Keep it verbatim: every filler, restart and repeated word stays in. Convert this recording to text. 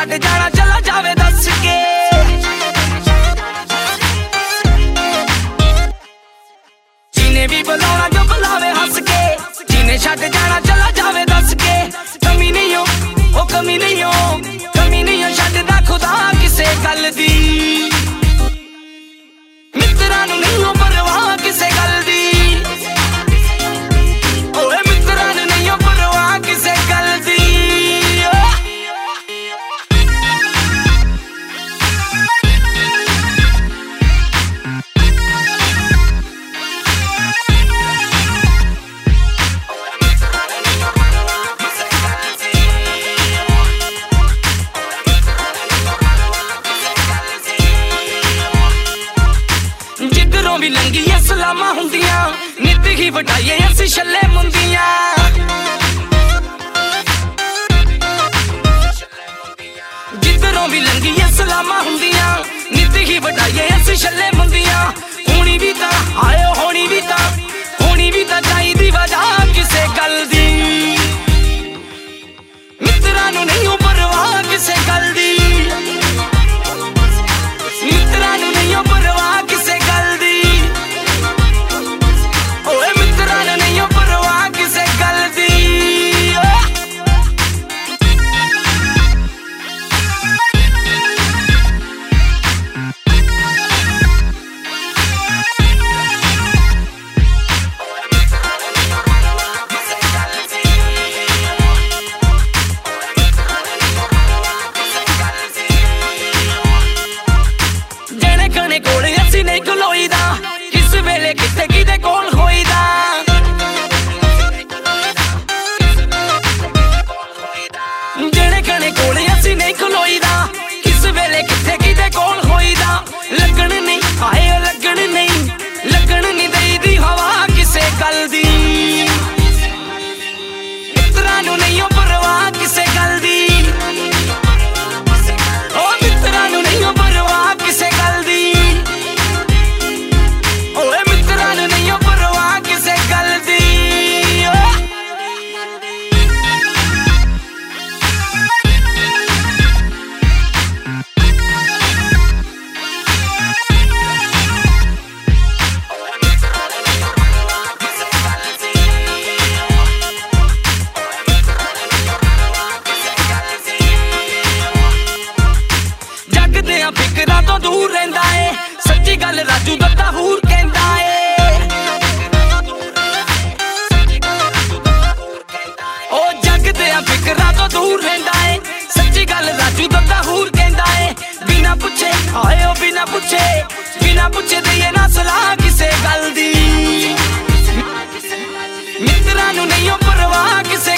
छड्ड जाना चला जावे दस के जिन्हें भी बुलाना जो बुलावे हंस के जिन्हें छड्ड जाना चला जावे दस के कमी नहीं हो ओ कमी नहीं हो कमी नहीं हो छड्डदा खुदा किसे गल दी मित्रां नूं नहीं हो परवाह किसे गल दी ओए मित्रां नूं नहीं हो परवाह किसे गल दी जिधरों भी लंघी सलामा हुंदियां नित ही वटाइए असी छल्ले मुंदियां जिधरों भी लंघी सलामा हुंदियां नित ही वटाइए असी छल्ले मुंदियां होनी भी तां आयो होनी भी तां होनी भी तां चाहिदी वजह किसे गल दी मित्रां नूं नहीं हो परवाह किसे गल दी मित्रां नूं नहीं हो परवाह किसे गल दी ओए मित्रां नूं नहीं हो परवाह किसे गल दी जेने कने कोल असी नहीं खलोईदा किस वेले किते किते कोल होईदा जेने कने कोल असी नहीं खलोईदा किस वेले किते किते कोल होईदा लगन नहीं आए लगन नहीं लगन नहीं देईदी हवा किसे गल दी मित्रां नूं नहीं हो परवाह किसे गल दी ओ मित्रां नूं नहीं हो परवाह किसे गल दी ओए मित्रां नूं नहीं हो परवाह किसे गल दी जग दियां फिकरां तो दूर रहिंदा है सच्ची गल राजू दत्ता हूर कहंदा है ओ जग दियां फिकरां तो दूर रहिंदा है सच्ची गल राजू दत्ता हूर कहंदा है बिना पुछे आए ओ बिना पुछे बिना पुछे दईए ना सलाह किसे गल दी मित्रां नूं नहीं हो परवाह किसे